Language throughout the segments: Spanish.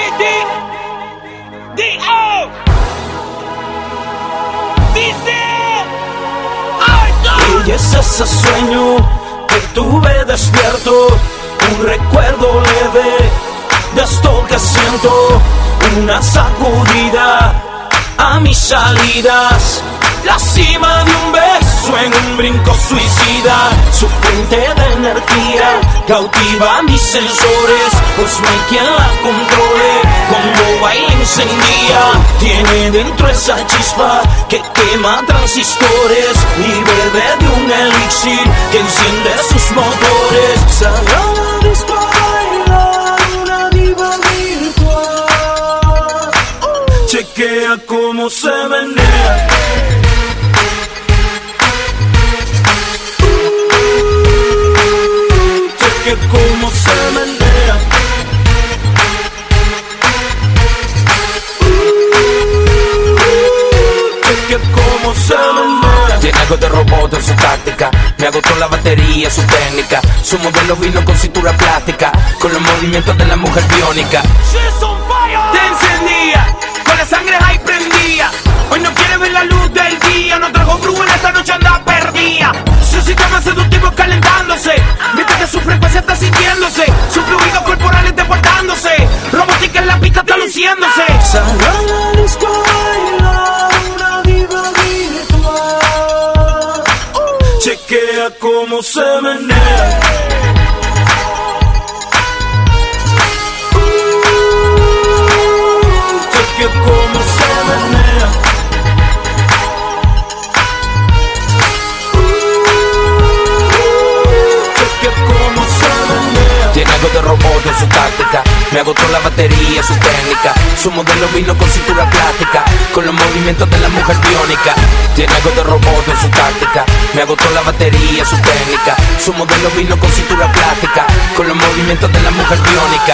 Y es ese sueño que tuve despierto, un recuerdo leve de esto que siento, una sacudida a mis salidas, la cima de un beso en un brinco suicida, su fuente de energía cautiva mis sensores, pues no hay quien la controle, cuando baila incendia, tiene dentro esa chispa que quema transistores y bebe de un elixir que enciende sus motores. Salió a la disco a bailar una diva virtual, chequea cómo se menea. Cómo se menea. Cheque cómo se menea. Tiene algo de robot en su táctica, me agotó la batería, su técnica. Su modelo vino con cintura plástica, con los movimientos de la mujer biónica. Te encendía, con la sangre ahí prendía. Hoy no quiere ver la luz del día, no trajo brujo en esta noche anda perdida. Su sistema seductivo calentándose, mientras que su frecuencia está sintiéndose, sus fluidos corporales deportándose, robótica en la pista está luciéndose. Salió a la disco a bailar una diva virtual, chequea cómo se menea. Chequea cómo se menea. Tiene algo de robot en su táctica, me agotó la batería, su técnica. Su modelo vino con cintura plástica, con los movimientos de la mujer biónica. Tiene algo de robot en su táctica, me agotó la batería, su técnica. Su modelo vino con cintura plástica, con los movimientos de la mujer biónica.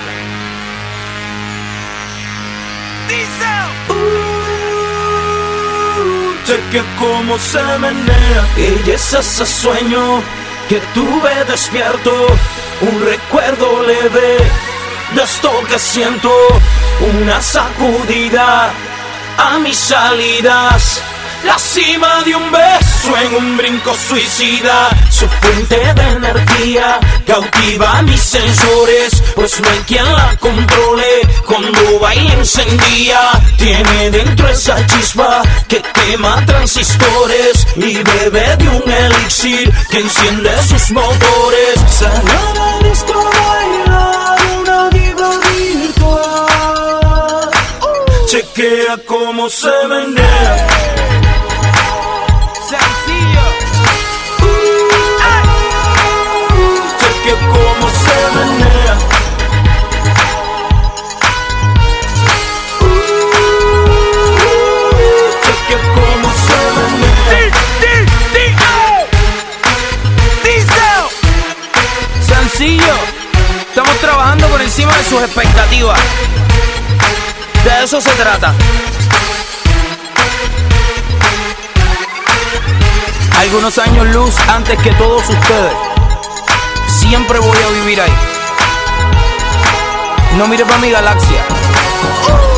Cheque cómo se menea. Y es ese sueño que tuve despierto, un recuerdo leve de esto que siento, una sacudida a mis salidas, la cima de un beso en un brinco suicida, su fuente de energía cautiva mis sensores, pues no hay quien la controle, cuando baila encendía, tiene dentro esa chispa que quema transistores y bebe de un elixir que enciende sus motores. Salió a la disco a bailar una diva virtual, chequea cómo se menea. Cheque cómo se menea. Cheque cómo se menea. Sencillo, estamos trabajando por encima de sus expectativas. De eso se trata. Algunos años luz antes que todos ustedes. Siempre voy a vivir ahí. No mires para mi galaxia.